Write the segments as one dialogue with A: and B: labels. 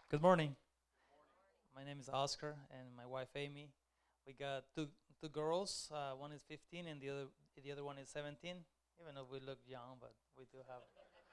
A: Good morning. My name is Oscar and my wife Amy. We got two girls. One is 15 and the other one is 17. Even though we look young, but we do have.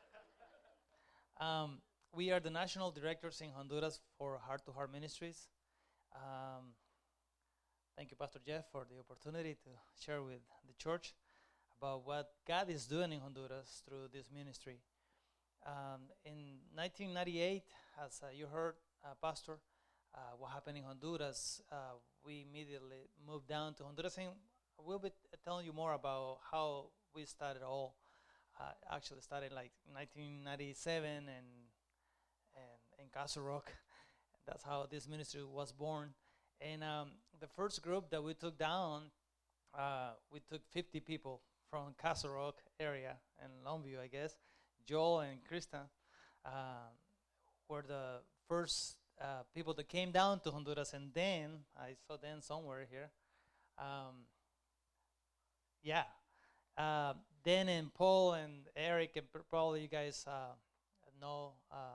A: Um, we are the national directors in Honduras for Heart to Heart Ministries. Um, Thank you, Pastor Jeff, for the opportunity to share with the church about what God is doing in Honduras through this ministry. In 1998, as you heard, Pastor, what happened in Honduras, we immediately moved down to Honduras, and we'll be telling you more about how we started all. Actually, started like 1997 and in Castle Rock. That's how this ministry was born. And the first group that we took down, we took 50 people from Castle Rock area and Longview, I guess. Joel and Krista uh, were the first people that came down to Honduras, and then I saw Dan somewhere here. Um, yeah, Dan and Paul and Eric, and probably you guys know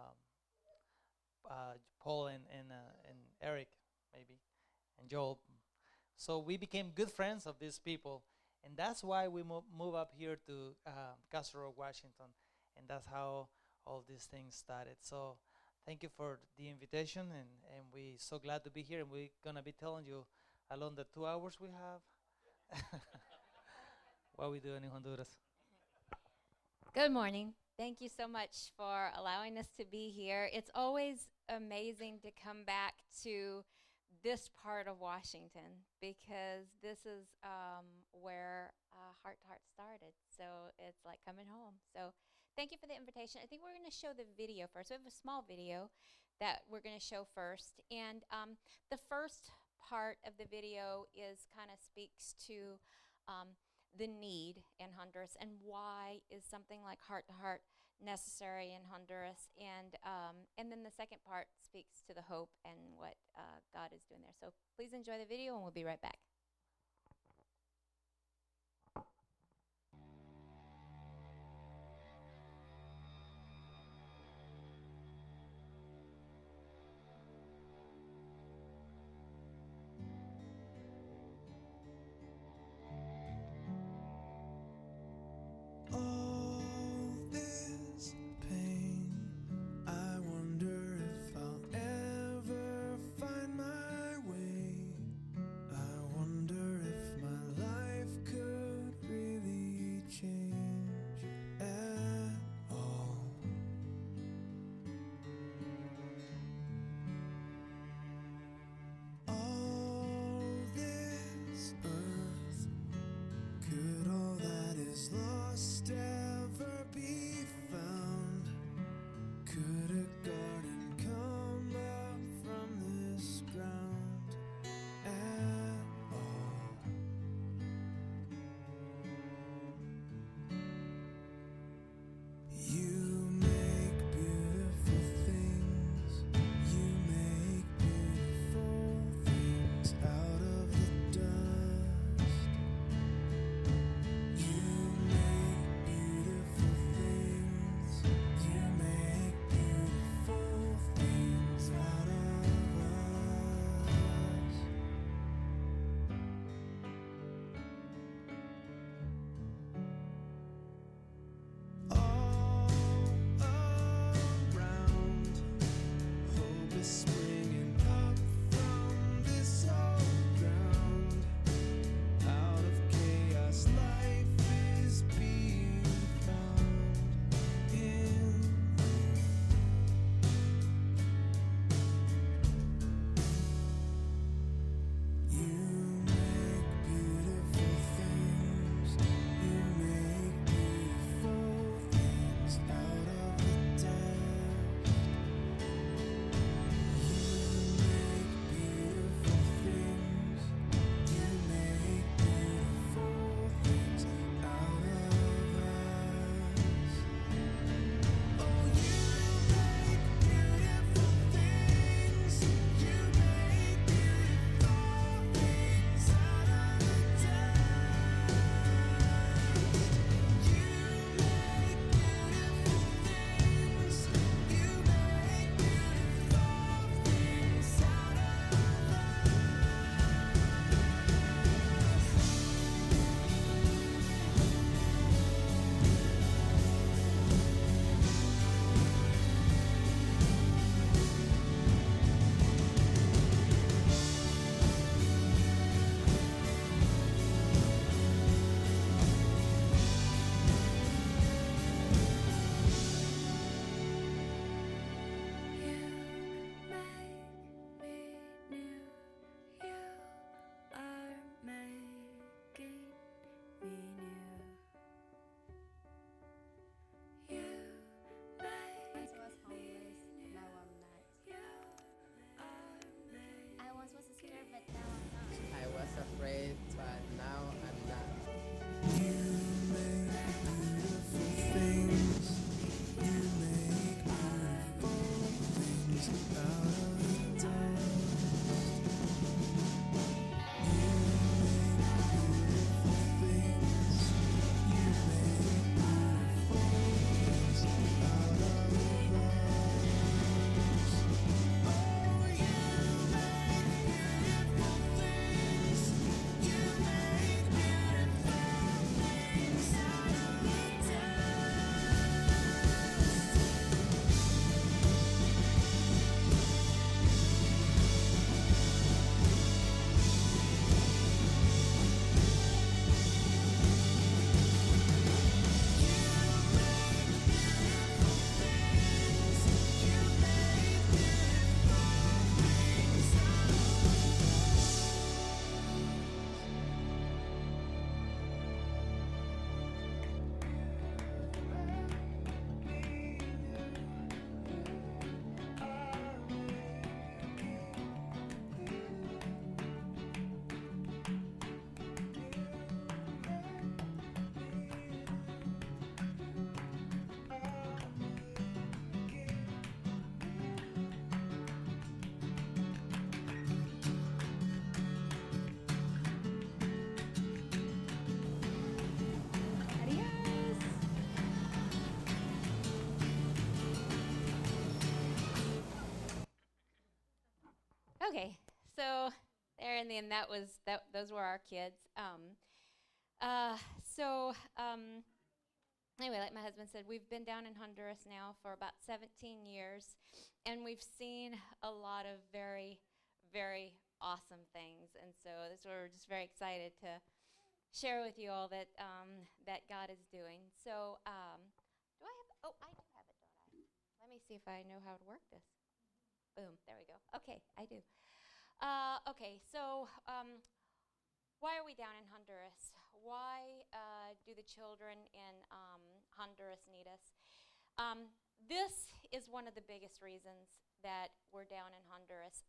A: Paul and Eric, maybe, and Joel. So we became good friends of these people, and that's why we move up here to Castle Rock, Washington, and that's how all these things started. So thank you for the invitation, and we're so glad to be here, and we're going to be telling you along the 2 hours we have what we're doing in Honduras.
B: Good morning. Thank you so much for allowing us to be here. It's always amazing to come back to this part of Washington because this is where Heart to Heart started. So it's like coming home. So thank you for the invitation. I think we're going to show the video first. We have a small video that we're going to show first. And the first part of the video is kind of speaks to the need in Honduras and why is something like Heart to Heart necessary in Honduras, and then the second part speaks to the hope and what God is doing there. So please enjoy the video, and we'll be right back.
C: All this pain, I wonder if I'll ever find my way. I wonder if my life could really change at all. All this earth, could all that is lost ever be found? Could a garden come up from this ground at all? You make beautiful things. You make beautiful things out of the dust. You make beautiful things. You make beautiful things out of us. All around, hope is springing up from this old ground. Out of chaos, life is being found in you. You make beautiful things. You make beautiful things out of the dust.
B: Okay, so there in the end, those were our kids. Uh, so anyway, like my husband said, we've been down in Honduras now for about 17 years, and we've seen a lot of very, very awesome things. And so we're just very excited to share with you all that that God is doing. So do I have? Oh, I do have it, don't I? Let me see if I know how to work this. Boom, there we go. Okay, I do. Okay, so why are we down in Honduras? Why do the children in Honduras need us? This is one of the biggest reasons that we're down in Honduras.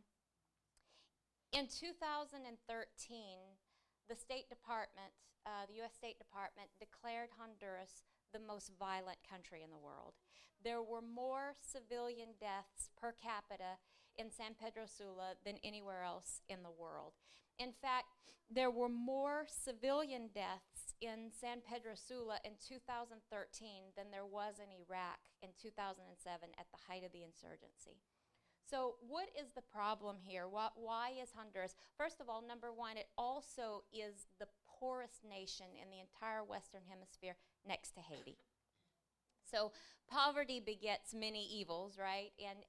B: In 2013, the State Department, the U.S. State Department, declared Honduras the most violent country in the world. There were more civilian deaths per capita in San Pedro Sula than anywhere else in the world. In fact, there were more civilian deaths in San Pedro Sula in 2013 than there was in Iraq in 2007 at the height of the insurgency. So what is the problem here? Why is Honduras? First of all, number one, it also is the poorest nation in the entire Western Hemisphere next to Haiti. So poverty begets many evils, right? And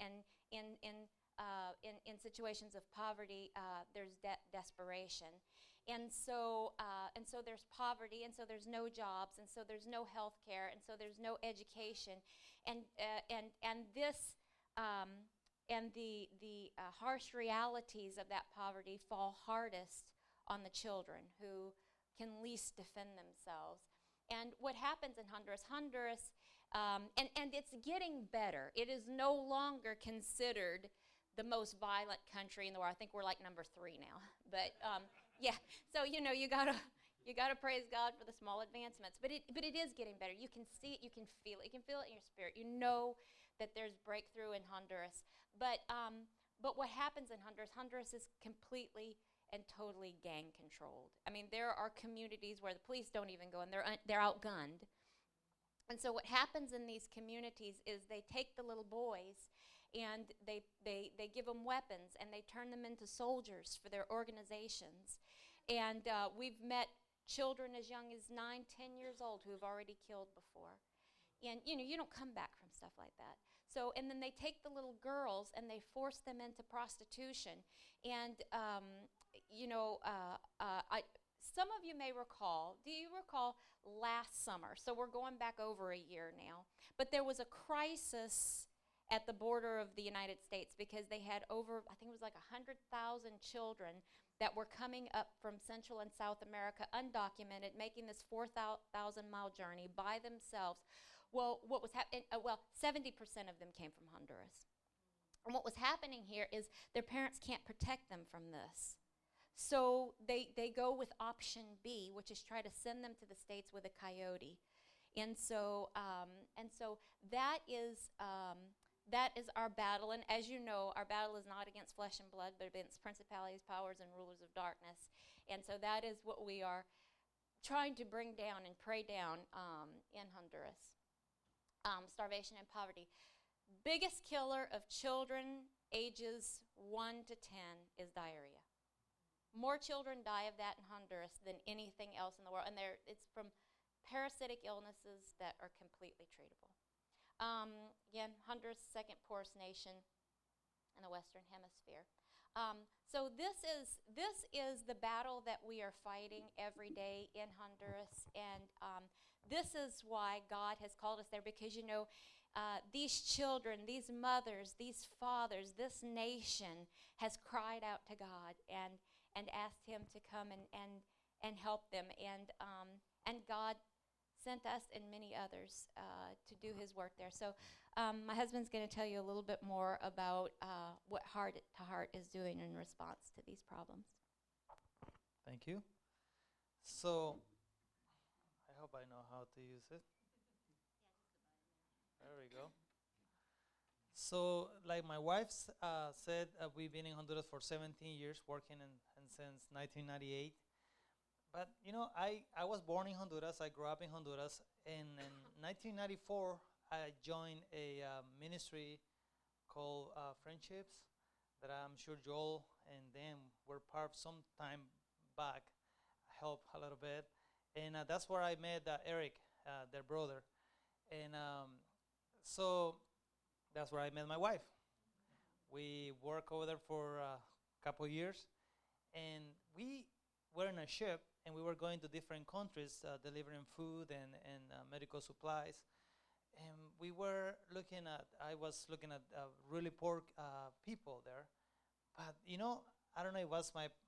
B: in situations of poverty, there's desperation. And so there's poverty, and so there's no jobs, and so there's no health care, and so there's no education. And this and the harsh realities of that poverty fall hardest on the children who can least defend themselves. And what happens in Honduras, and it's getting better. It is no longer considered the most violent country in the world. I think we're like number 3 now. But yeah, so you gotta praise God for the small advancements. But it is getting better. You can see it, you can feel it. You can feel it in your spirit. You know that there's breakthrough in Honduras. But what happens in Honduras is completely and totally gang controlled. I mean, there are communities where the police don't even go, and they're outgunned. And so what happens in these communities is they take the little boys and they give them weapons, and they turn them into soldiers for their organizations. And we've met children as young as 9, 10 years old who have already killed before. And you don't come back from stuff like that. So, and then they take the little girls and they force them into prostitution. And some of you may recall, do you recall last summer? So we're going back over a year now. But there was a crisis at the border of the United States because they had over, I think it was like 100,000 children that were coming up from Central and South America undocumented, making this 4,000-mile journey by themselves. Well, what was happening? 70% of them came from Honduras. And what was happening here is their parents can't protect them from this. So they go with option B, which is try to send them to the States with a coyote. And so that is our battle. And as you know, our battle is not against flesh and blood, but against principalities, powers, and rulers of darkness. And so that is what we are trying to bring down and pray down in Honduras. Starvation and poverty. Biggest killer of children ages 1 to 10 is diarrhea. More children die of that in Honduras than anything else in the world. And it's from parasitic illnesses that are completely treatable. Again, Honduras, second poorest nation in the Western Hemisphere. So this is the battle that we are fighting every day in Honduras, and this is why God has called us there, because these children, these mothers, these fathers, this nation has cried out to God and asked Him to come and help them, and God sent us and many others to do His work there. So my husband's going to tell you a little bit more about what Heart to Heart is doing in response to these problems.
A: Thank you. So I hope I know how to use it. There we go. So like my wife said, we've been in Honduras for 17 years, working and since 1998. But I was born in Honduras. I grew up in Honduras. And in 1994, I joined a ministry called Friendships that I'm sure Joel and them were part of some time back, help a little bit. And that's where I met Eric, their brother. And so that's where I met my wife. We worked over there for a couple years, and we were in a ship, and we were going to different countries, delivering food and medical supplies. And I was looking at really poor people there. But I don't know, it was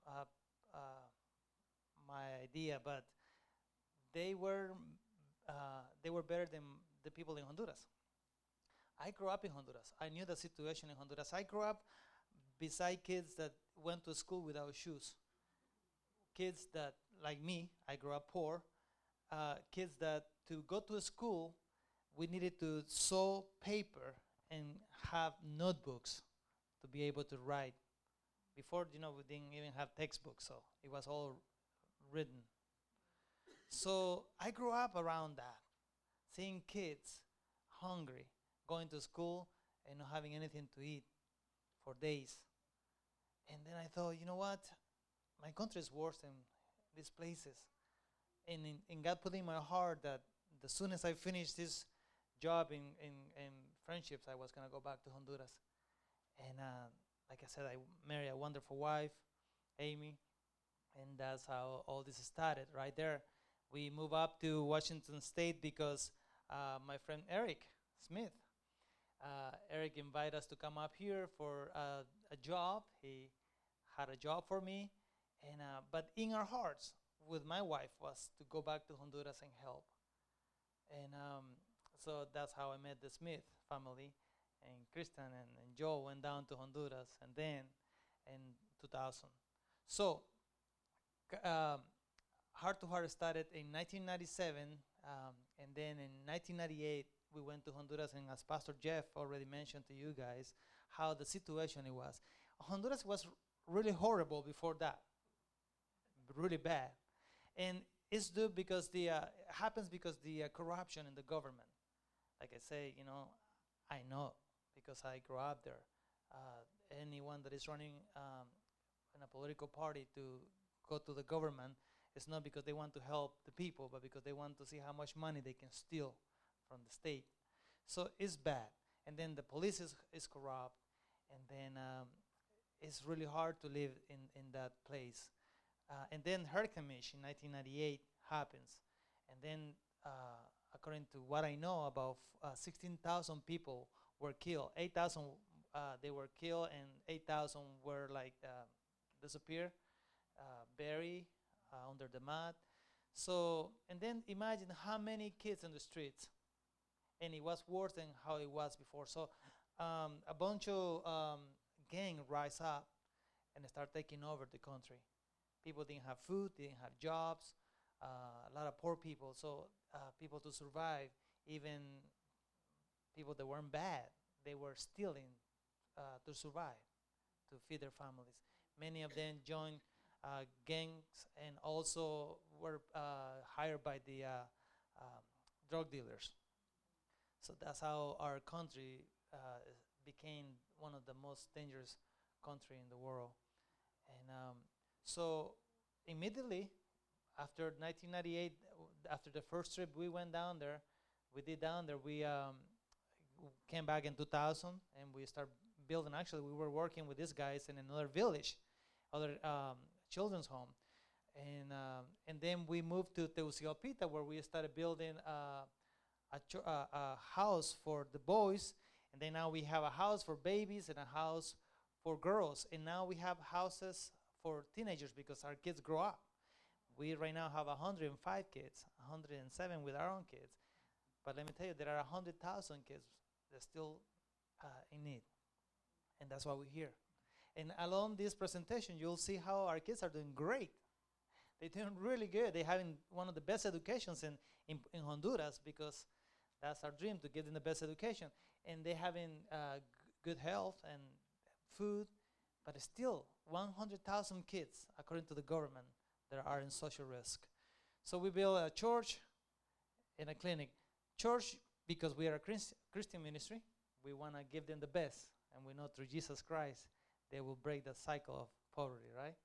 A: my idea, but they were better than the people in Honduras. I grew up in Honduras. I knew the situation in Honduras. I grew up beside kids that went to school without shoes. Kids that, like me, I grew up poor. Kids that to go to school, we needed to sew paper and have notebooks to be able to write. Before, we didn't even have textbooks, so it was all written. So I grew up around that, seeing kids hungry, going to school and not having anything to eat for days. And then I thought, you know what? My country is worse than these places. And God put in my heart that as soon as I finished this job in friendships, I was going to go back to Honduras. And like I said, I married a wonderful wife, Amy, and that's how all this started right there. We moved up to Washington State because my friend Eric Smith, Eric invited us to come up here for a job. He had a job for me, and but in our hearts, with my wife, was to go back to Honduras and help. And so that's how I met the Smith family, and Kristen and Joe went down to Honduras, and then in 2000. So Heart to Heart started in 1997, and then in 1998 we went to Honduras, and as Pastor Jeff already mentioned to you guys, how the situation it was. Honduras was really horrible before that, really bad, and it's due because it happens because the corruption in the government. Like I say, I know because I grew up there. Anyone that is running in a political party to go to the government, it's not because they want to help the people, but because they want to see how much money they can steal from the state. So it's bad. And then the police is corrupt, and then it's really hard to live in that place. And then Hurricane Mitch in 1998 happens. And then, according to what I know, about 16,000 people were killed. 8,000 they were killed, and 8,000 were disappear, buried under the mud. So, and then imagine how many kids in the streets. And it was worse than how it was before. So a bunch of gang rise up and start taking over the country. People didn't have food, didn't have jobs, a lot of poor people. So people to survive, even people that weren't bad, they were stealing to survive, to feed their families. Many of them joined gangs and also were hired by the drug dealers. So that's how our country became one of the most dangerous country in the world. And so immediately after 1998, after the first trip we went down there, we came back in 2000 and we started building. Actually, we were working with these guys in another village, other children's home. And then we moved to Tegucigalpita, where we started building a house for the boys, and then now we have a house for babies and a house for girls, and now we have houses for teenagers because our kids grow up. We right now have 105 kids, 107 with our own kids, but let me tell you, there are 100,000 kids that still in need, and that's why we're here. And along this presentation, you'll see how our kids are doing great. They're doing really good. They're having one of the best educations in Honduras, because that's our dream, to give them the best education. And they're having good health and food, but still 100,000 kids, according to the government, that are in social risk. So we built a church and a clinic. Church, because we are a Christian ministry, we want to give them the best, and we know through Jesus Christ they will break the cycle of poverty, right?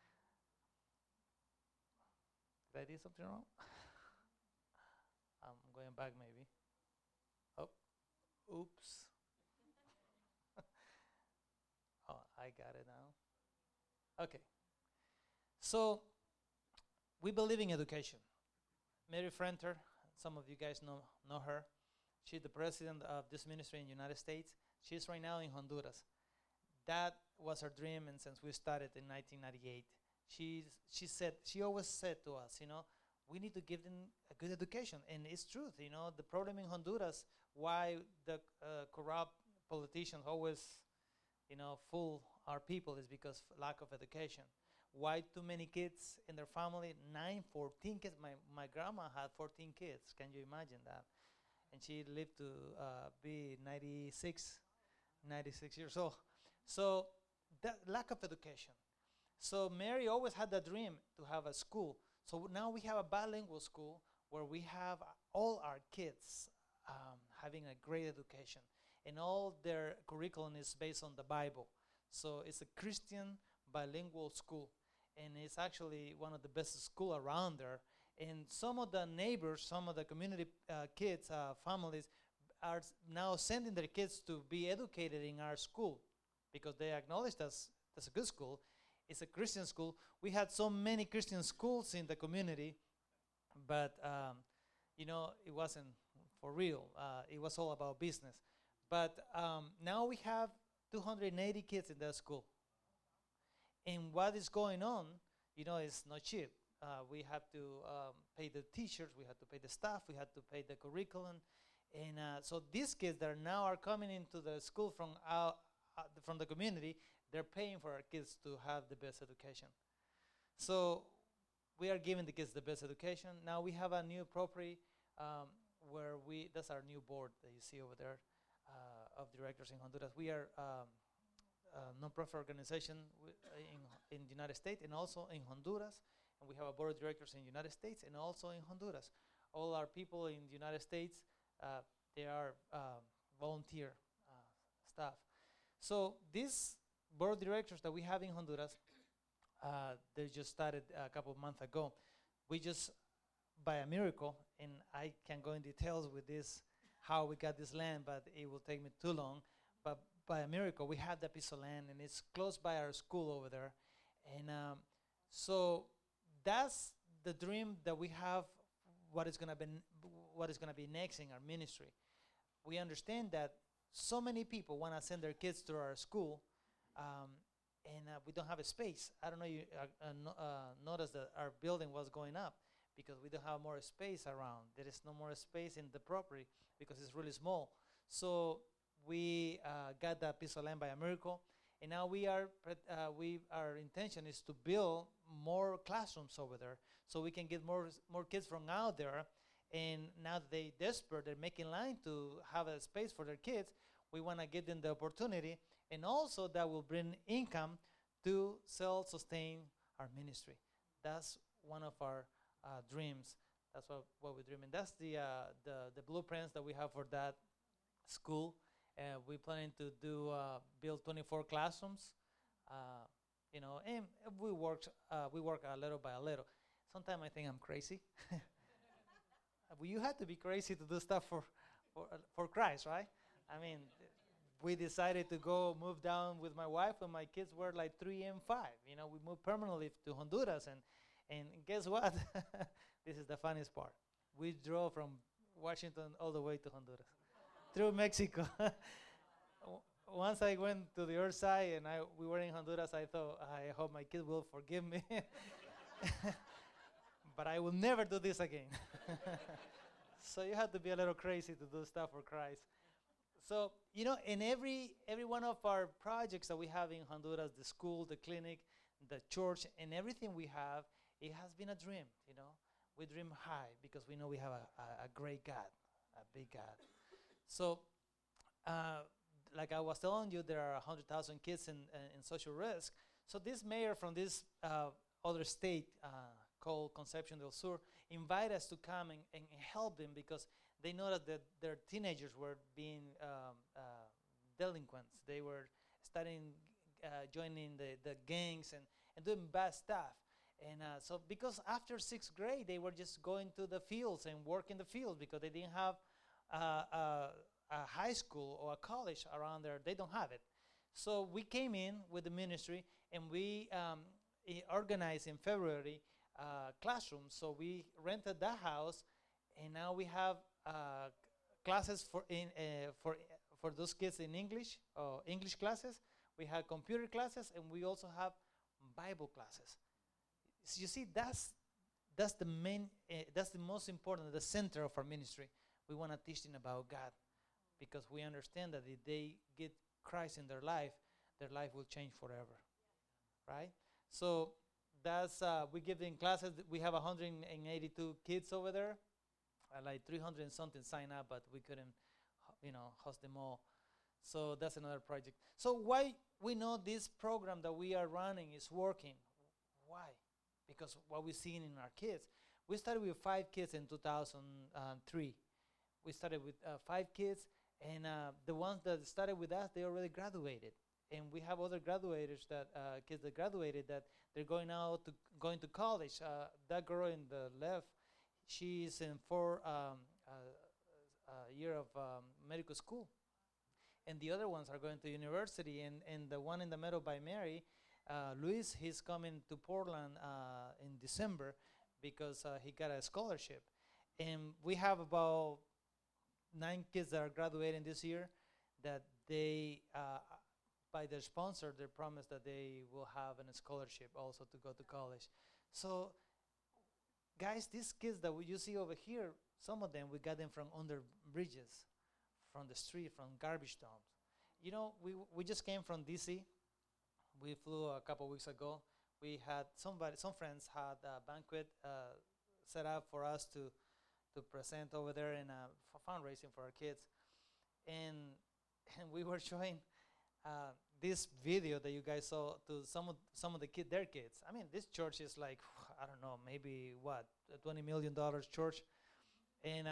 A: Did I do something wrong? I'm going back maybe. Oh, oops. Oh, I got it now. Okay. So we believe in education. Mary Frenter, some of you guys know her. She's the president of this ministry in the United States. She's right now in Honduras. That was her dream, and since we started in 1998, she always said to us, we need to give them a good education, and it's truth. The problem in Honduras, why the corrupt politicians always, fool our people, is because lack of education. Why too many kids in their family? 14 kids. My grandma had 14 kids. Can you imagine that? And she lived to be 96 years old. So that lack of education. So Mary always had that dream to have a school. So now we have a bilingual school where we have all our kids having a great education. And all their curriculum is based on the Bible. So it's a Christian bilingual school. And it's actually one of the best schools around there. And some of the neighbors, some of the community kids, families, are now sending their kids to be educated in our school because they acknowledge that's a good school. It's a Christian school. We had so many Christian schools in the community, but it wasn't for real. It was all about business. But now we have 280 kids in that school. And what is going on, it's not cheap. We have to pay the teachers, we have to pay the staff, we have to pay the curriculum. And so these kids that now are coming into the school from the community, they're paying for our kids to have the best education. So we are giving the kids the best education. Now we have a new property where that's our new board that you see over there of directors in Honduras. We are a non-profit organization in the United States and also in Honduras. And we have a board of directors in the United States and also in Honduras. All our people in the United States, they are volunteer staff. So this board of directors that we have in Honduras, they just started a couple of months ago. We just, by a miracle, and I can go in details with this, how we got this land, but it will take me too long. But by a miracle, we have that piece of land, and it's close by our school over there. And so that's the dream that we have, what is going to be next in our ministry. We understand that so many people want to send their kids to our school, and we don't have a space. I don't know, you noticed that our building was going up because we don't have more space around. There is no more space in the property because it's really small. So we got that piece of land by a miracle, and now our intention is to build more classrooms over there so we can get more kids from out there. And now that they're desperate, they're making line to have a space for their kids. We want to give them the opportunity, and also that will bring income to self-sustain our ministry. That's one of our dreams. That's what we dream, and that's the blueprints that we have for that school. We're planning to build 24 classrooms, and we work a little by a little. Sometimes I think I'm crazy. Well, you have to be crazy to do stuff for Christ, right? I mean, we decided to go move down with my wife when my kids were like 3 and 5. We moved permanently to Honduras, and guess what? This is the funniest part. We drove from Washington all the way to Honduras, through Mexico. Once I went to the other side and we were in Honduras, I thought, I hope my kids will forgive me. But I will never do this again. So you have to be a little crazy to do stuff for Christ. So, in every one of our projects that we have in Honduras, the school, the clinic, the church, and everything we have, it has been a dream, We dream high because we know we have a great God, a big God. So, like I was telling you, there are 100,000 kids in social risk. So this mayor from this other state called Concepcion del Sur invite us to come and help them because they know that their teenagers were being delinquents. They were starting joining the gangs and doing bad stuff. And so because after sixth grade, they were just going to the fields and work in the fields because they didn't have a high school or a college around there. They don't have it. So we came in with the ministry, and we organized in February classrooms. So we rented that house, and now we have classes for those kids in English, English classes. We have computer classes, and we also have Bible classes. So you see, that's the main, that's the most important, the center of our ministry. We want to teach them about God, because we understand that if they get Christ in their life will change forever, right? So that's we give them classes. We have 182 kids over there, like 300 and something sign up, but we couldn't, host them all. So that's another project. So why we know this program that we are running is working? Why? Because what we're seeing in our kids. We started with 5 kids in 2003. We started with 5 kids, and the ones that started with us, they already graduated. And we have other graduators kids that graduated, that they're going to college. That girl in the left, she's in 4 year of medical school. And the other ones are going to university. And the one in the middle by Mary, Luis, he's coming to Portland in December because he got a scholarship. And we have about 9 kids that are graduating this year, that they, by their sponsor, they promised that they will have a scholarship also to go to college. So, guys, these kids that you see over here, some of them, we got them from under bridges, from the street, from garbage dumps. We just came from D.C. We flew a couple weeks ago. We had some friends had a banquet set up for us to present over there in fundraising for our kids, and we were showing this video that you guys saw to some of the their kids. I mean, this church is like, I don't know, maybe what, a $20 million church, and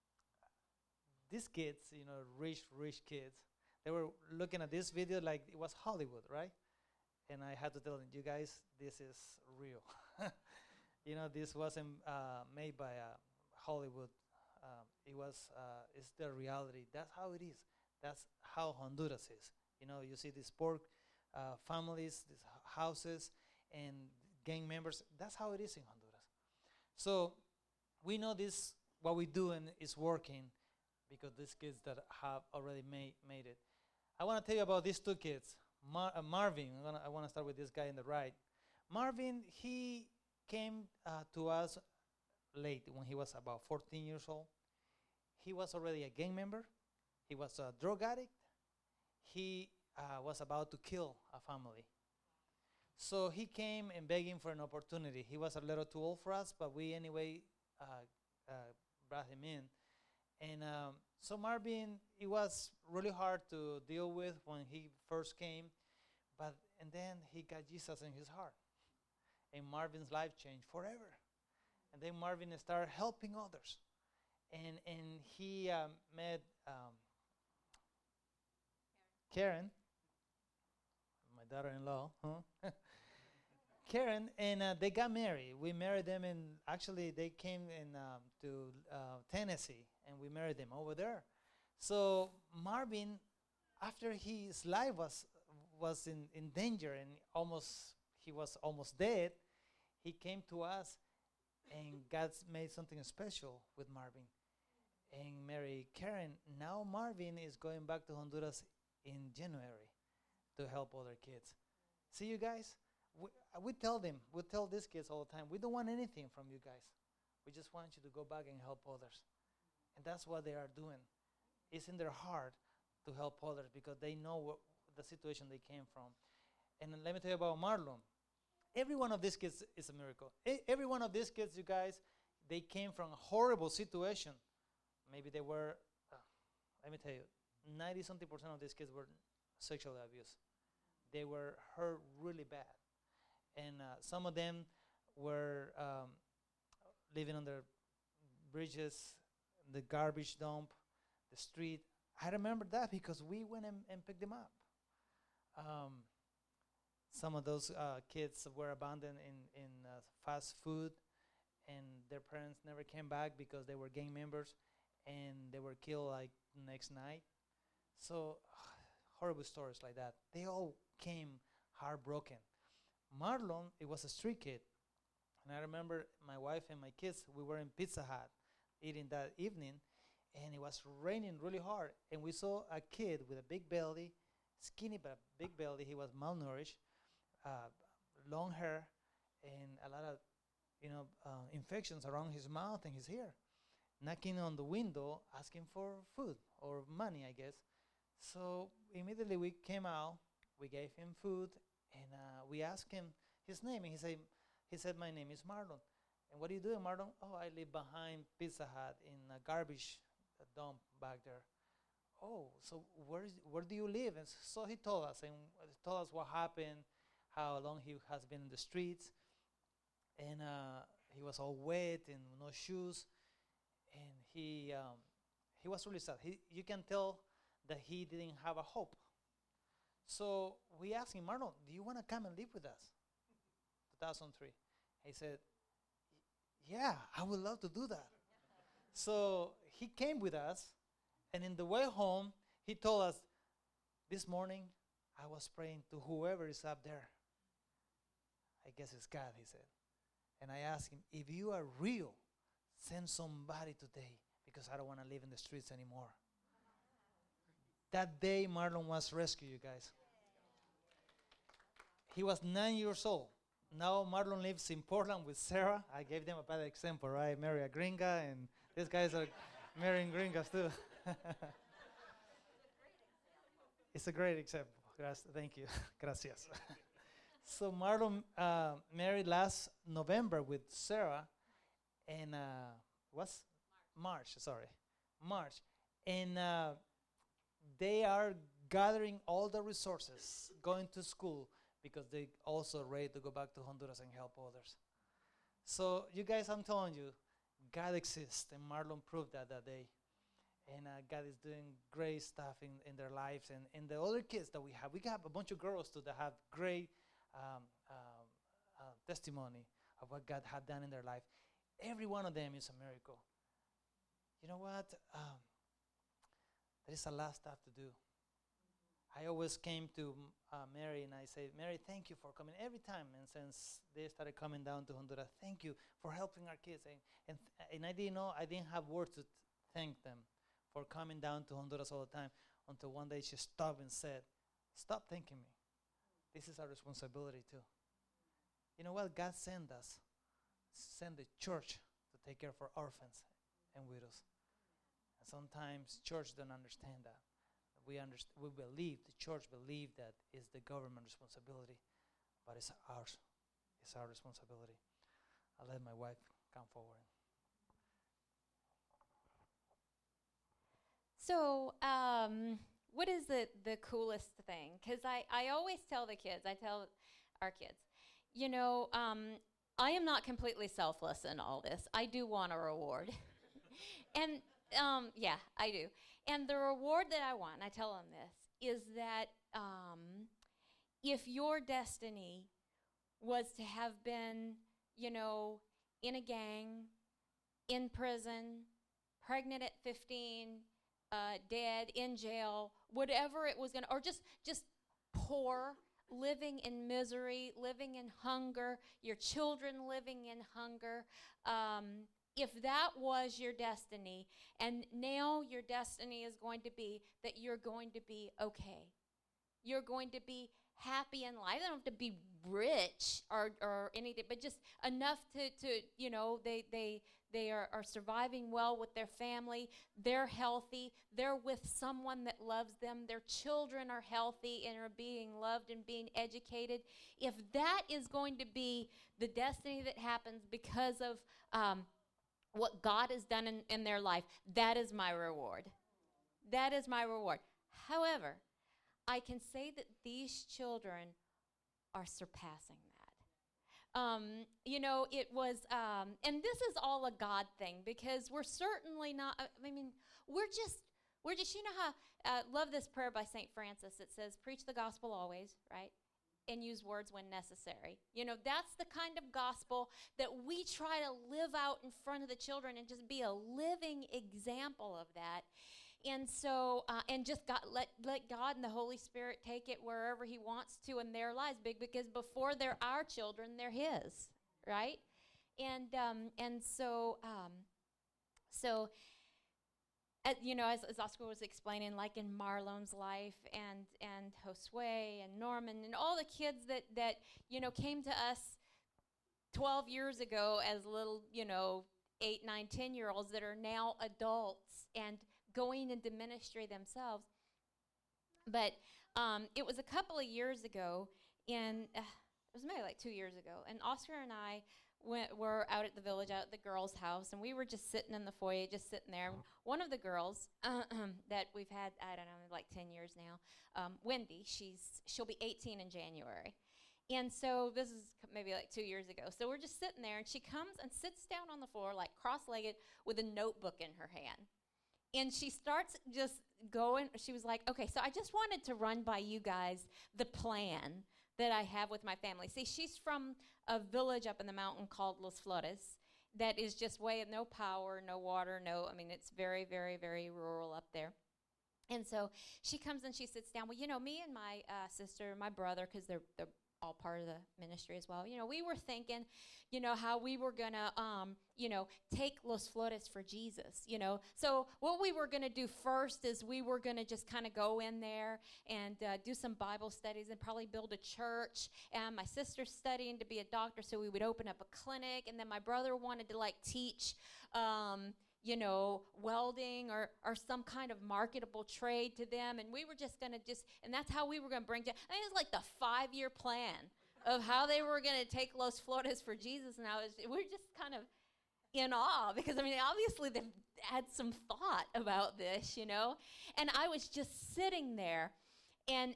A: these kids, rich kids, they were looking at this video like it was Hollywood, right? And I had to tell them, you guys, this is real. This wasn't made by Hollywood. It's the reality. That's how it is. That's how Honduras is. You see these poor families, these houses, and gang members. That's how it is in Honduras. So we know this, what we do is working, because these kids that have already made it. I want to tell you about these 2 kids. Marvin, I want to start with this guy on the right. Marvin, he came to us late, when he was about 14 years old. He was already a gang member. He was a drug addict. He was about to kill a family. So he came and begging for an opportunity. He was a little too old for us, but we anyway brought him in. And so Marvin, it was really hard to deal with when he first came, and then he got Jesus in his heart. And Marvin's life changed forever. And then Marvin started helping others. And he met Karen, my daughter-in-law, Karen, and they got married. We married them, and actually they came to Tennessee, and we married them over there. So Marvin, after his life was in danger, and he was almost dead, he came to us, and God made something special with Marvin and Mary Karen. Now Marvin is going back to Honduras in January to help other kids. See, you guys, we tell these kids all the time, we don't want anything from you guys. We just want you to go back and help others. And that's what they are doing. It's in their heart to help others, because they know the situation they came from. And let me tell you about Marlon. Every one of these kids is a miracle. Every one of these kids, you guys, they came from a horrible situation. Maybe they were, let me tell you, 90-something% of these kids were sexually abused. They were hurt really bad. And some of them were living under bridges, the garbage dump, the street. I remember that because we went and picked them up. some of those kids were abandoned in fast food, and their parents never came back because they were gang members, and they were killed like next night. So horrible stories like that. They all came heartbroken. Marlon, it was a street kid, and I remember my wife and my kids. We were in Pizza Hut eating that evening, and it was raining really hard. And we saw a kid with a big belly, skinny but big belly. He was malnourished, long hair, and a lot of infections around his mouth and his ear, knocking on the window asking for food or money, I guess. So immediately we came out, we gave him food, and we asked him his name, and he said, "My name is Marlon." "And what do you do, Marlon?" "Oh, I live behind Pizza Hut in a garbage dump back there." "Oh, so where do you live?" And so he told us, and told us what happened, how long he has been in the streets, and he was all wet and no shoes, and he was really sad. You can tell that he didn't have a hope. So we asked him, "Marlon, do you want to come and live with us?" 2003. He said, "Yeah, I would love to do that." So he came with us, and in the way home, he told us, "This morning, I was praying to whoever is up there. I guess it's God," he said. And I asked him, "If you are real, send somebody today, because I don't want to live in the streets anymore." That day, Marlon was rescued, you guys. He was 9 years old. Now Marlon lives in Portland with Sarah. I gave them a bad example, right? Marry a gringa, and these guys are marrying gringas too. It's a great example. Thank you. Gracias. So Marlon married last November with Sarah, and what's March? Sorry, March, and they are gathering all the resources, going to school, because they also ready to go back to Honduras and help others. So you guys, I'm telling you, God exists, and Marlon proved that day. And God is doing great stuff in their lives, and the other kids that we have a bunch of girls too that have great testimony of what God had done in their life. Every one of them is a miracle. You know what? There is a lot of stuff to do. I always came to Mary and I said, "Mary, thank you for coming every time." And since they started coming down to Honduras, "Thank you for helping our kids." And I didn't know, I didn't have words to thank them for coming down to Honduras all the time, until one day she stopped and said, "Stop thanking me. This is our responsibility too." You know what? God sent the church to take care of our orphans and widows. And sometimes church don't understand that. We believe, the church believe that it's the government responsibility, but it's ours. It's our responsibility. I'll let my wife come forward.
B: So, what is the coolest thing? Because I always tell the kids, I tell our kids, I am not completely selfless in all this. I do want a reward. And, yeah, I do. And the reward that I want, and I tell them this, is that if your destiny was to have been, in a gang, in prison, pregnant at 15, dead, in jail, whatever it was going to, or just poor, living in misery, living in hunger, your children living in hunger, if that was your destiny, and now your destiny is going to be that you're going to be okay. You're going to be happy in life. They don't have to be rich or anything, but just enough to they are surviving well with their family. They're healthy. They're with someone that loves them. Their children are healthy and are being loved and being educated. If that is going to be the destiny that happens because of what God has done in their life, that is my reward. That is my reward. However, I can say that these children are surpassing that. It was, and this is all a God thing, because we're certainly not, we're just, how, love this prayer by St. Francis. It says, preach the gospel always, right? and use words when necessary. You know, that's the kind of gospel that we try to live out in front of the children and just be a living example of that. And so, and just let God and the Holy Spirit take it wherever He wants to in their lives, because before they're our children, they're His, right? And so, you know, as Oscar was explaining, like in Marlon's life, and Josue and Norman and all the kids that you know came to us 12 years ago as little, you know, 8, 9, 10-year-olds that are now adults and going into ministry themselves. But it was a couple of years ago, and it was maybe like 2 years ago, and Oscar and I were out at the village, out at the girls' house, and we were just sitting in the foyer, just sitting there. One of the girls that we've had, I don't know, like 10 years now, Wendy, she'll be 18 in January. And so this is maybe like 2 years ago. So we're just sitting there, and she comes and sits down on the floor, like cross-legged, with a notebook in her hand. And she starts just going. She was like, okay, so I just wanted to run by you guys the plan that I have with my family. See, she's from a village up in the mountain called Los Flores that is just no power, no water, I mean, it's very, very, very rural up there. And so she comes and she sits down. Well, you know, me and my sister, my brother, because they're all part of the ministry as well, you know, we were thinking, you know, how we were going to, you know, take Los Flores for Jesus, you know. So what we were going to do first is we were going to just kind of go in there and do some Bible studies and probably build a church. And my sister's studying to be a doctor, so we would open up a clinic. And then my brother wanted to, like, teach, you know, welding or some kind of marketable trade to them. And we were just going to and that's how we were going to bring, I mean, it was like the 5-year plan of how they were going to take Los Flores for Jesus. And we're just kind of in awe, because, I mean, obviously they've had some thought about this, you know. And I was just sitting there, and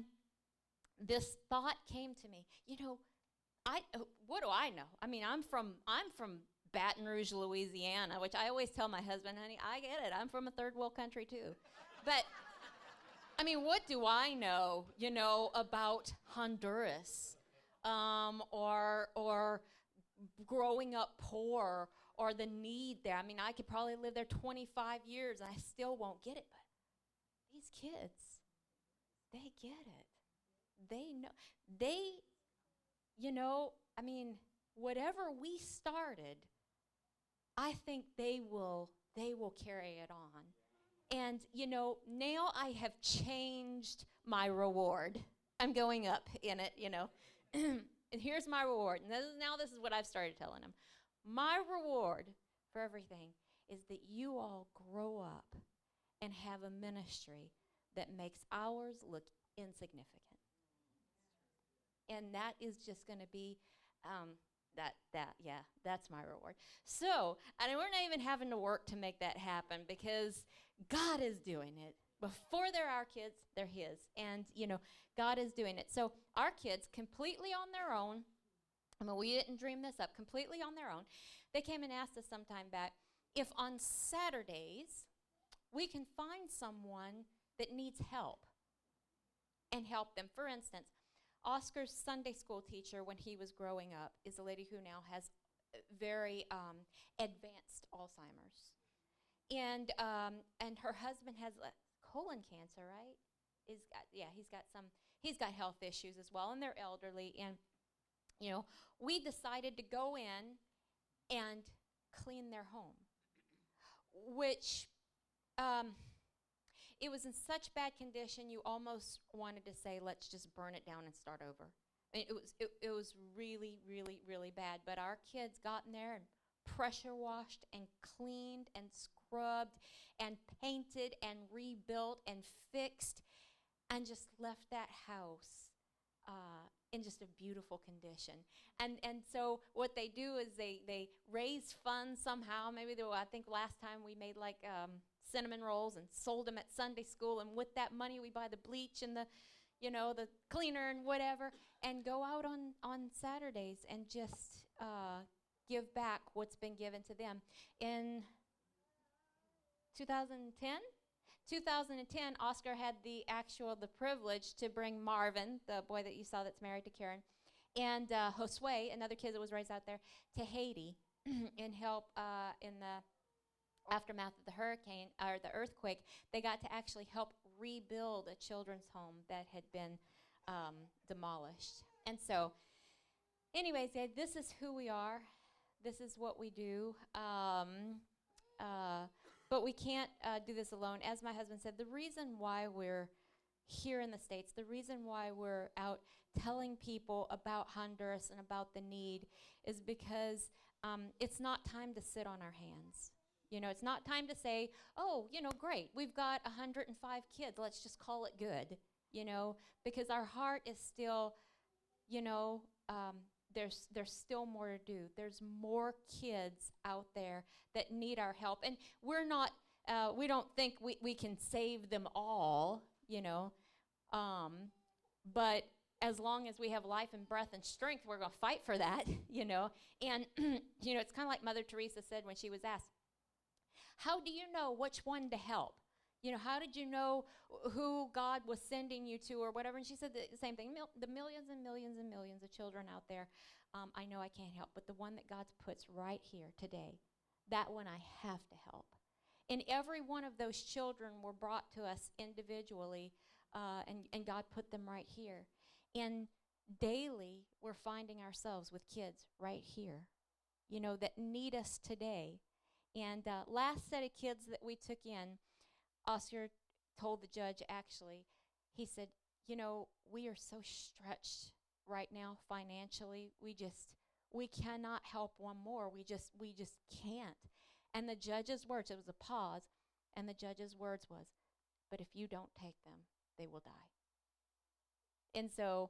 B: this thought came to me, you know, what do I know? I mean, I'm from Baton Rouge, Louisiana, which I always tell my husband, honey, I get it. I'm from a third world country too. But, I mean, what do I know, you know, about Honduras, or growing up poor, or the need there? I mean, I could probably live there 25 years and I still won't get it. But these kids, they get it. They know. You know, I mean, whatever we started, I think they will carry it on. And, you know, now I have changed my reward. I'm going up in it, you know. And here's my reward. And this is what I've started telling them. My reward for everything is that you all grow up and have a ministry that makes ours look insignificant. And that is just going to be that's my reward. So, and we're not even having to work to make that happen, because God is doing it. Before they're our kids, they're His. And, you know, God is doing it. So our kids, completely on their own, I mean, we didn't dream this up, completely on their own, they came and asked us some time back if on Saturdays we can find someone that needs help and help them. For instance, Oscar's Sunday school teacher, when he was growing up, is a lady who now has very advanced Alzheimer's. And her husband has colon cancer, right? He's got health issues as well, and they're elderly. And, you know, we decided to go in and clean their home, which it was in such bad condition you almost wanted to say, let's just burn it down and start over. I mean, it was really, really, really bad. But our kids got in there and pressure washed and cleaned and scrubbed and painted and rebuilt and fixed, and just left that house in just a beautiful condition. And so what they do is they raise funds somehow. Maybe I think last time we made like cinnamon rolls and sold them at Sunday school, and with that money we buy the bleach and the cleaner and whatever, and go out on Saturdays and just give back what's been given to them. In 2010, 2010, Oscar had the privilege to bring Marvin, the boy that you saw that's married to Karen, and Josue, another kid that was raised out there, to Haiti and help in the aftermath of the hurricane or the earthquake. They got to actually help rebuild a children's home that had been demolished. And so, anyways, this is who we are. This is what we do. But we can't do this alone. As my husband said, the reason why we're here in the States, the reason why we're out telling people about Honduras and about the need is because it's not time to sit on our hands. You know, it's not time to say, oh, you know, great, we've got 105 kids, let's just call it good, you know, because our heart is still, you know, there's still more to do. There's more kids out there that need our help. And we're not, we don't think we can save them all, you know, but as long as we have life and breath and strength, we're going to fight for that, you know. And, you know, it's kind of like Mother Teresa said when she was asked, how do you know which one to help? You know, how did you know who God was sending you to or whatever? And she said the same thing. The millions and millions and millions of children out there, I know I can't help, but the one that God puts right here today, that one I have to help. And every one of those children were brought to us individually, and God put them right here. And daily, we're finding ourselves with kids right here, you know, that need us today. And last set of kids that we took in, Oscar told the judge, actually, he said, you know, we are so stretched right now financially. We cannot help one more. We just can't. And the judge's words, it was a pause, and the judge's words was, but if you don't take them, they will die. And so,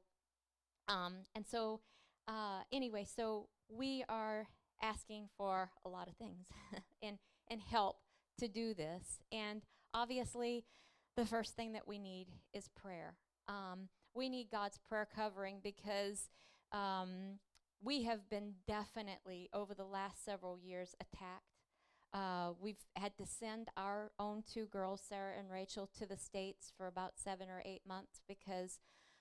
B: anyway, so we are asking for a lot of things and help to do this. And obviously, the first thing that we need is prayer. We need God's prayer covering because we have been definitely, over the last several years, attacked. We've had to send our own two girls, Sarah and Rachel, to the States for about 7 or 8 months because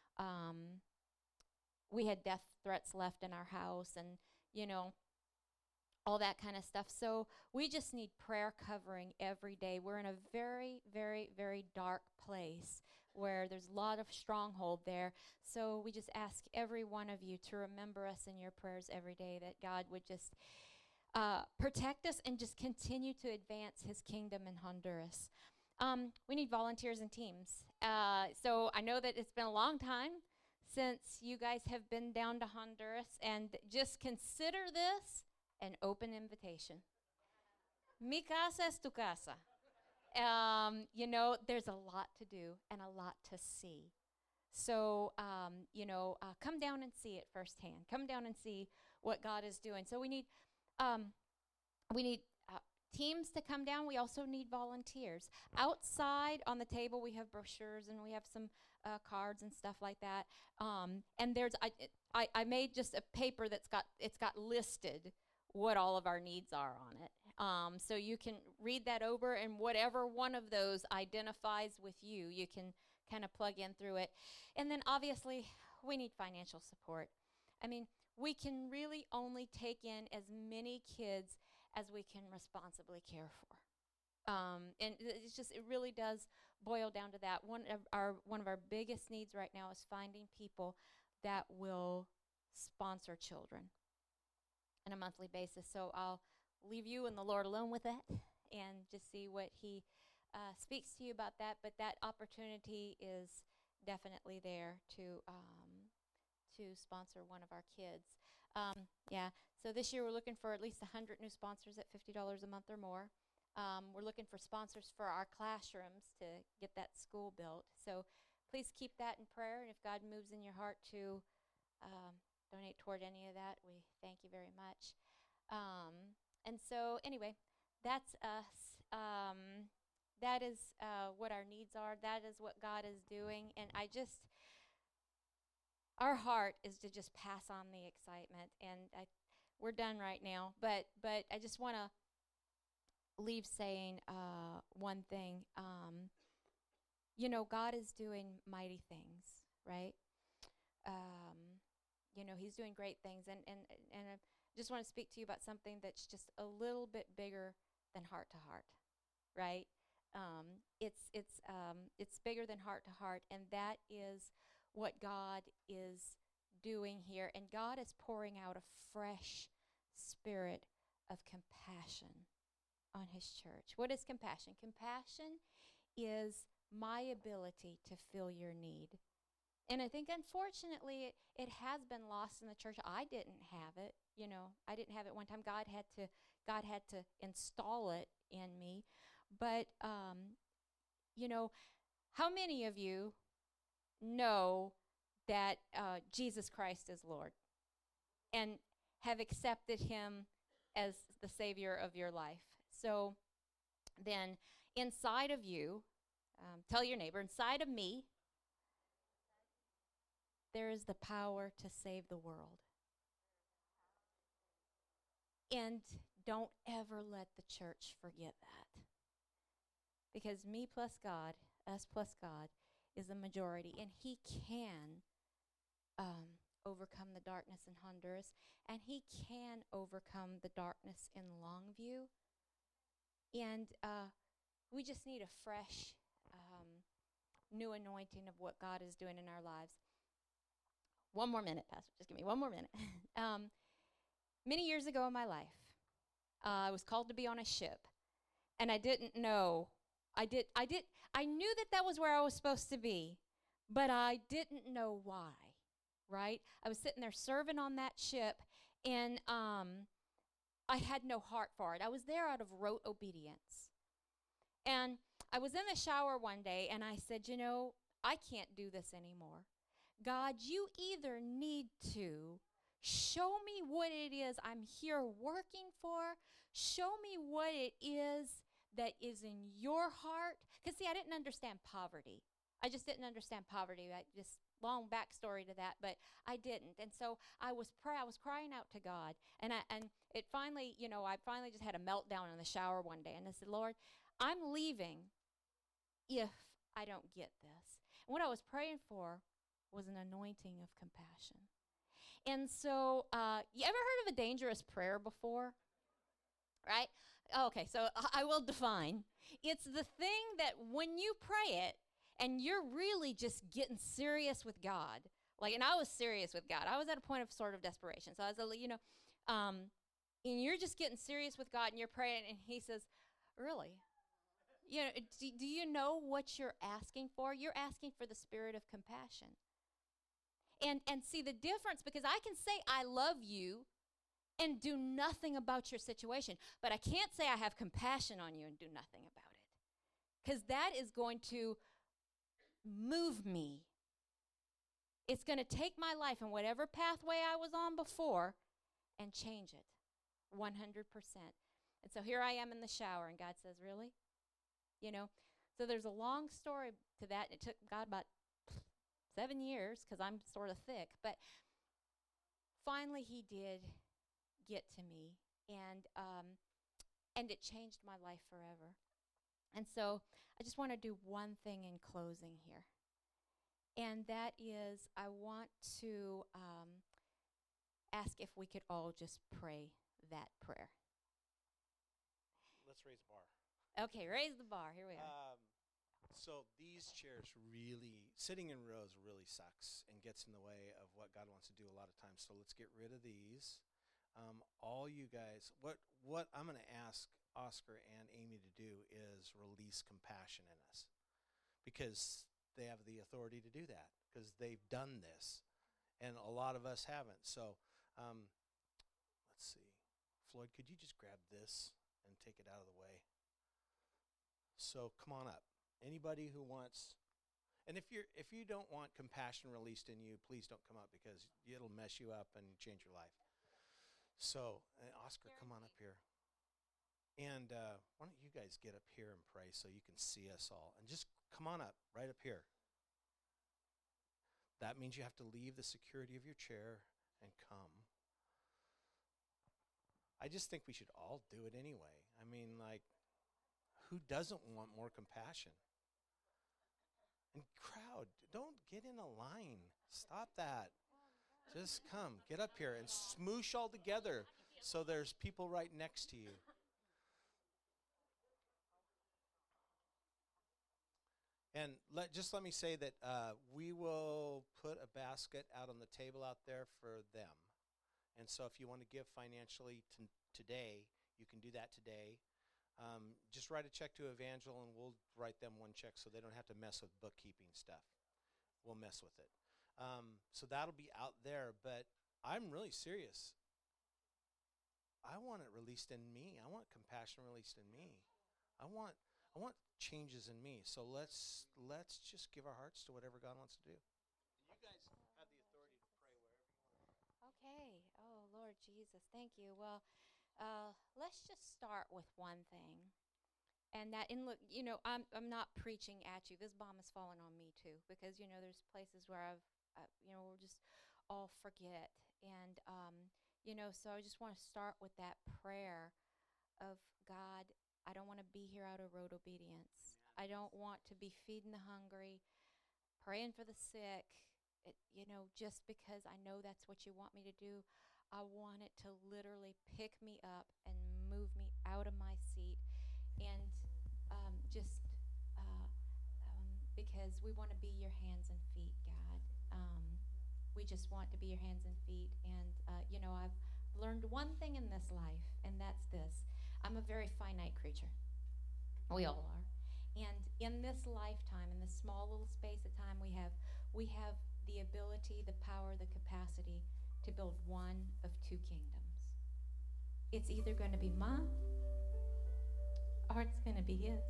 B: we had death threats left in our house and, you know, all that kind of stuff. So we just need prayer covering every day. We're in a very, very, very dark place where there's a lot of stronghold there. So we just ask every one of you to remember us in your prayers every day, that God would just protect us and just continue to advance his kingdom in Honduras. We need volunteers and teams. So I know that it's been a long time since you guys have been down to Honduras, and just consider this an open invitation. Mi casa es tu casa. You know, there's a lot to do and a lot to see. So, you know, come down and see it firsthand. Come down and see what God is doing. So we need teams to come down. We also need volunteers. Outside on the table, we have brochures and we have some cards and stuff like that. And there's I made just a paper that's got listed what all of our needs are on it. So you can read that over, and whatever one of those identifies with you, you can kind of plug in through it. And then obviously, we need financial support. I mean, we can really only take in as many kids as we can responsibly care for. And it really does boil down to that. One of our biggest needs right now is finding people that will sponsor children on a monthly basis. So I'll leave you and the Lord alone with that and just see what he speaks to you about that. But that opportunity is definitely there to sponsor one of our kids. So this year we're looking for at least 100 new sponsors at $50 a month or more. We're looking for sponsors for our classrooms to get that school built. So please keep that in prayer, and if God moves in your heart to donate toward any of that, we thank you very much. And so anyway, that's us. That is what our needs are. That is what God is doing. And our heart is to just pass on the excitement. And we're done right now. But I just want to leave saying one thing. you know, God is doing mighty things, right? You know, he's doing great things. And I just want to speak to you about something that's just a little bit bigger than heart to heart, right? It's bigger than heart to heart, and that is what God is doing here. And God is pouring out a fresh spirit of compassion on his church. What is compassion? Compassion is my ability to feel your need. And I think, unfortunately, it has been lost in the church. I didn't have it. You know, I didn't have it one time. God had to install it in me. But, you know, how many of you know that Jesus Christ is Lord and have accepted him as the Savior of your life? So then inside of you, tell your neighbor, inside of me, there is the power to save the world. And don't ever let the church forget that. Because me plus God, us plus God, is the majority. And he can overcome the darkness in Honduras. And he can overcome the darkness in Longview. And we just need a fresh, new anointing of what God is doing in our lives. One more minute, Pastor. Just give me one more minute. Many years ago in my life, I was called to be on a ship, and I didn't know. I knew that was where I was supposed to be, but I didn't know why, right? I was sitting there serving on that ship, and I had no heart for it. I was there out of rote obedience. And I was in the shower one day, and I said, you know, I can't do this anymore. God, you either need to show me what it is I'm here working for. Show me what it is that is in your heart. Because, see, I didn't understand poverty. I just didn't understand poverty. Just long backstory to that, but I didn't. And so I was crying out to God. And it finally, you know, I finally just had a meltdown in the shower one day. And I said, Lord, I'm leaving if I don't get this. And what I was praying for was an anointing of compassion. And so, you ever heard of a dangerous prayer before? Right? Okay, so I will define. It's the thing that when you pray it and you're really just getting serious with God, like, and I was serious with God. I was at a point of sort of desperation. So I was, you know, and you're just getting serious with God and you're praying, and he says, really? You know, do you know what you're asking for? You're asking for the spirit of compassion. And see the difference, because I can say I love you and do nothing about your situation, but I can't say I have compassion on you and do nothing about it, because that is going to move me. It's going to take my life in whatever pathway I was on before and change it 100%. And so here I am in the shower, and God says, really? You know, so there's a long story to that. It took God about 7 years, because I'm sort of thick. But finally he did get to me, and it changed my life forever. And so I just want to do one thing in closing here. And that is, I want to ask if we could all just pray that prayer.
D: Let's raise the bar.
B: Okay, raise the bar. Here we are.
D: So these chairs really, sitting in rows really sucks and gets in the way of what God wants to do a lot of times. So let's get rid of these. All you guys, what I'm going to ask Oscar and Amy to do is release compassion in us, because they have the authority to do that, because they've done this, and a lot of us haven't. So let's see. Floyd, could you just grab this and take it out of the way? So come on up. Anybody who wants, and if you don't want compassion released in you, please don't come up, because it'll mess you up and change your life. So, Oscar, come on up here. And why don't you guys get up here and pray so you can see us all? And just come on up, right up here. That means you have to leave the security of your chair and come. I just think we should all do it anyway. I mean, like, who doesn't want more compassion? And crowd, don't get in a line. Stop that. Just come, get up here and smoosh all together so there's people right next to you. And let me say that we will put a basket out on the table out there for them. And so if you want to give financially today, you can do that today. Just write a check to Evangel, and we'll write them one check so they don't have to mess with bookkeeping stuff. We'll mess with it. So that'll be out there, but I'm really serious. I want it released in me. I want compassion released in me. I want changes in me. So let's just give our hearts to whatever God wants to do. You guys have the authority to pray wherever you want.
B: Okay. Oh, Lord Jesus, thank you. Well, let's just start with one thing. And that, and look, I'm not preaching at you. This bomb has fallen on me too, because, there's places where we'll just all forget. And, so I just want to start with that prayer of God. I don't want to be here out of road obedience. I don't want to be feeding the hungry, praying for the sick, just because I know that's what you want me to do. I want it to literally pick me up and move me out of my seat. And because we want to be your hands and feet, God. We just want to be your hands and feet. And, I've learned one thing in this life, and that's this. I'm a very finite creature. We all are. And in this lifetime, in this small little space of time we have the ability, the power, the capacity to build one of two kingdoms. It's either going to be mine or it's going to be his.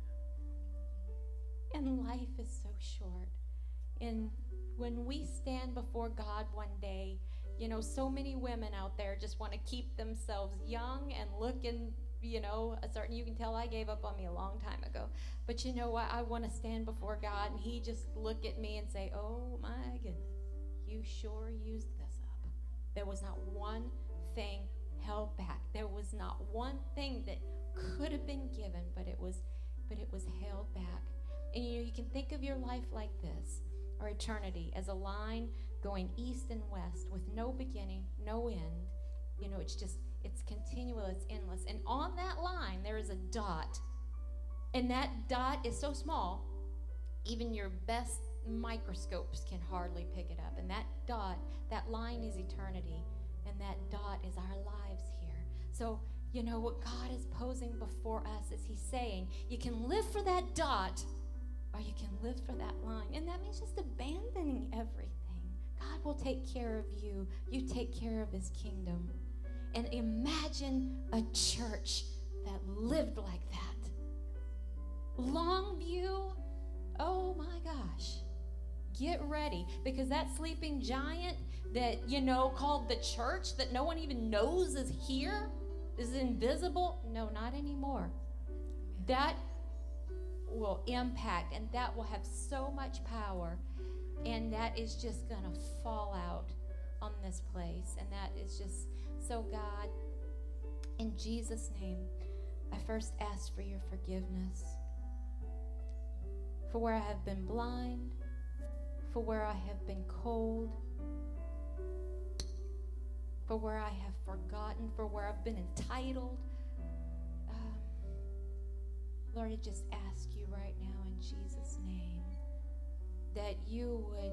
B: And life is so short. And when we stand before God one day, so many women out there just want to keep themselves young and looking, a certain, you can tell I gave up on me a long time ago. But you know what? I want to stand before God and he just look at me and say, oh my goodness, you sure used this up. There was not one thing held back. There was not one thing that could have been given, but it was held back. And you can think of your life like this, or eternity, as a line going east and west with no beginning, no end. It's continual, it's endless. And on that line, there is a dot. And that dot is so small, even your best microscopes can hardly pick it up. And that dot, that line is eternity. And that dot is our lives here. So, what God is posing before us is he's saying, you can live for that dot, or you can live for that line. And that means just abandoning everything. God will take care of you. You take care of his kingdom. And imagine a church that lived like that. Longview, oh my gosh. Get ready, because that sleeping giant that, called the church, that no one even knows is here, is invisible. No, not anymore. That will impact, and that will have so much power, and that is just going to fall out on this place. And that is just, so God, in Jesus' name, I first ask for your forgiveness for where I have been blind, for where I have been cold, for where I have forgotten, for where I've been entitled. Lord, I just ask you right now in Jesus' name that you would,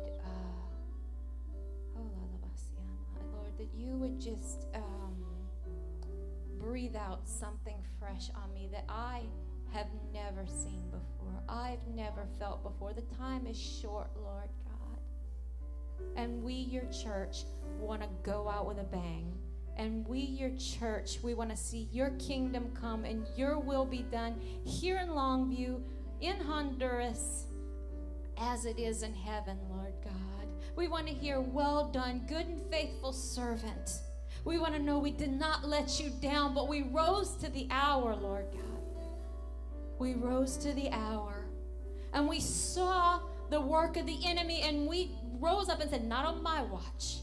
B: Lord, that you would just breathe out something fresh on me that I have never seen before. I've never felt before. The time is short, Lord God. And we, your church, want to go out with a bang. And we, your church, we want to see your kingdom come and your will be done here in Longview, in Honduras, as it is in heaven, Lord God. We want to hear, well done, good and faithful servant. We want to know we did not let you down, but we rose to the hour, Lord God. We rose to the hour. And we saw the work of the enemy, and we rose up and said, not on my watch.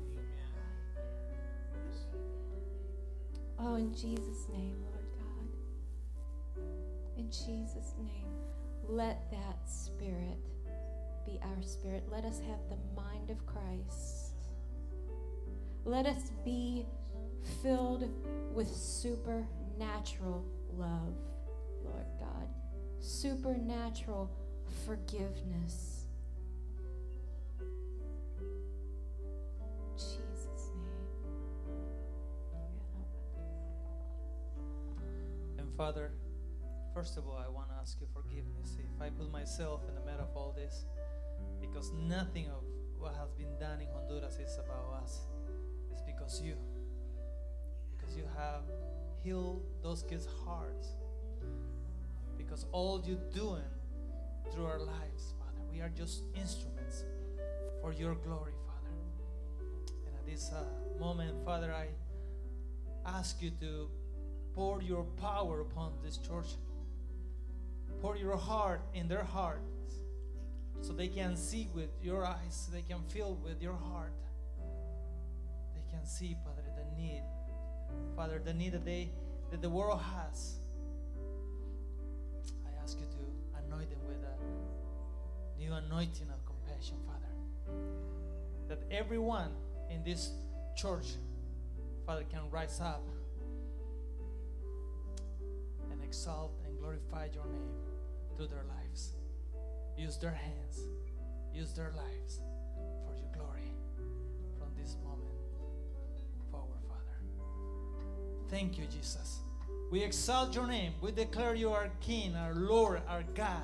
B: Oh, in Jesus' name, Lord God. In Jesus' name, let that spirit be our spirit. Let us have the mind of Christ. Let us be filled with supernatural love, Lord God. Supernatural forgiveness. Jesus' name.
A: And Father, first of all, I want to ask you forgiveness if I put myself in the middle of all this, because nothing of what has been done in Honduras is about us. It's because you have healed those kids' hearts, because all you're doing through our lives, Father, we are just instruments for your glory, Father. And at this moment, Father, I ask you to pour your power upon this church. Pour your heart in their hearts so they can see with your eyes, they can feel with your heart. They can see, Father, the need. Father, the need that the world has. I ask you to anoint them with a new anointing of compassion, Father. That everyone in this church, Father, can rise up and exalt and glorify your name through their lives. Use their hands, use their lives for your glory from this moment forward, Father. Thank you, Jesus. We exalt your name. We declare you our King, our Lord, our God.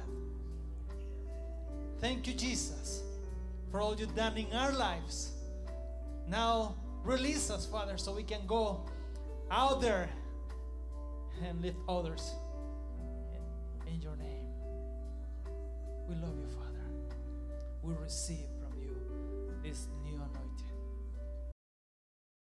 A: Thank you, Jesus, for all you've done in our lives. Now release us, Father, so we can go out there and lift others in your name. We love you, Father. We receive from you this new anointing.